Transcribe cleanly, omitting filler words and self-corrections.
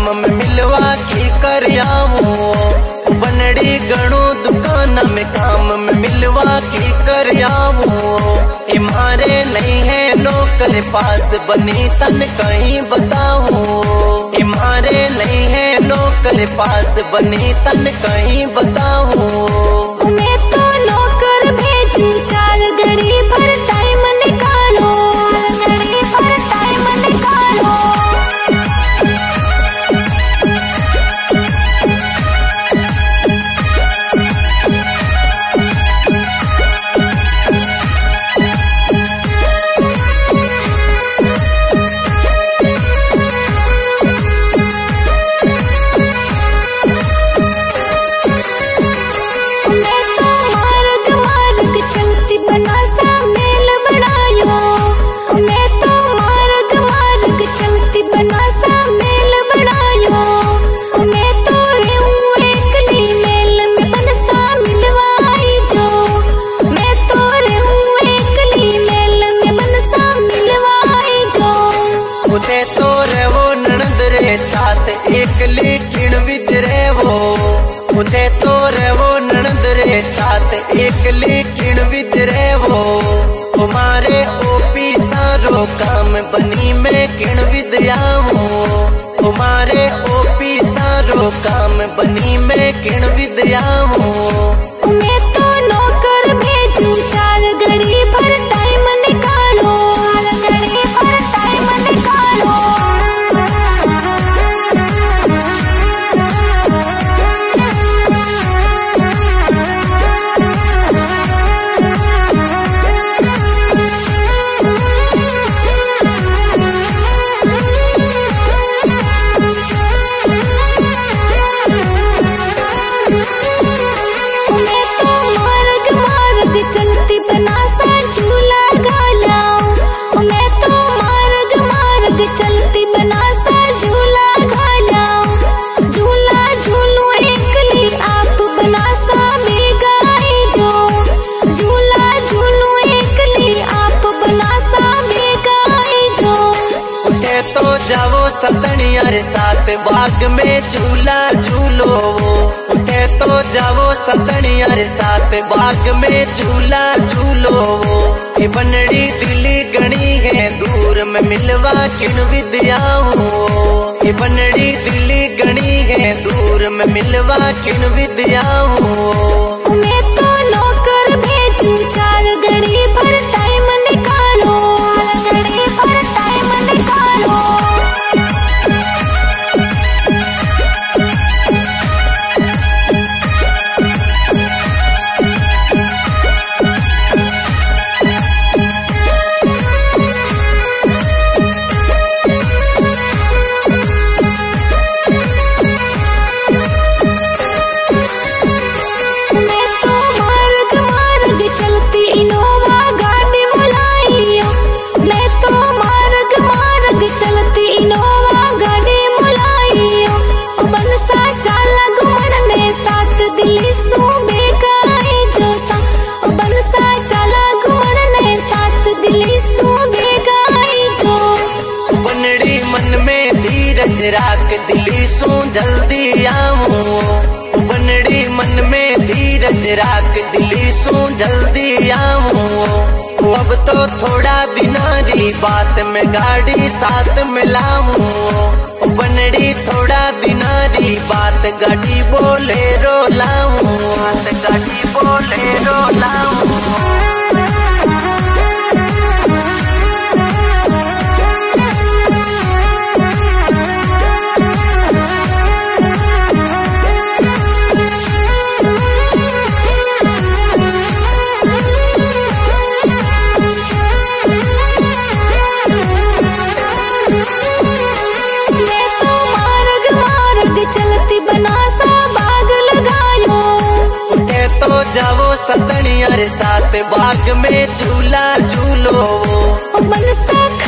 काम में मिलवा की कर आऊं। बनड़ी गणु दुकान में काम में मिलवा की कर आऊं। इमारे नहीं है नौकर पास बनी तन कहीं बताऊं। इमारे नहीं है नौकर पास बनी तन कहीं बताऊं। मैं तो नौकर भेजूं 4 घड़ी भर टाइम निकालो, घड़ी भर टाइम निकालो। एकली किण विदरे वो उते तो वो ननद रे साथ एकली किण विदरे वो। तुम्हारे ओपी सारो काम बनी में किण विद्याऊं। तुम्हारे ओपी सारो काम बनी में किण विद्याऊं। मैं तो नौकर भेजूं 4 घड़ी भर टाइम निकालो, घड़ी भर टाइम निकालो। चलती बनासा झूला घालाऊं। मैं तो मार्ग मार्ग चलती बनासा झूला घालाऊं। झूला झूलूं एकली आप बनासा बेगाई जो। झूला झूलूं एकली आप बनासा बेगाई जो। उठे तो जाओ सतनियर साथ बाग में झूला झूलो। उठे तो जाओ सतनियर साथ बाग में झूला झूलो। ये बनड़ी दिली गणी है दूर में मिलवा किण विद्याऊं। ये बनड़ी दिली गणी है दूर में मिलवा किण विद्याऊं। मैं तो नौकर भेजूं 4 घड़ी भर टाइम निकालो, घड़ी भर टाइम निकालो। राख दिली सू जल्दी आऊं। बनड़ी मन में धीरज राख दिली सू जल्दी आऊं। अब तो थोड़ा दिनारी बात में गाड़ी साथ मिलाऊं। बनड़ी थोड़ा दिनारी बात गाड़ी बोले रो लाऊं। गाड़ी बोले रो लाऊं। चलती बनासा बाग लगायो। उठे तो जाओ सतनियर साथ बाग में झूला झूलो। बनसा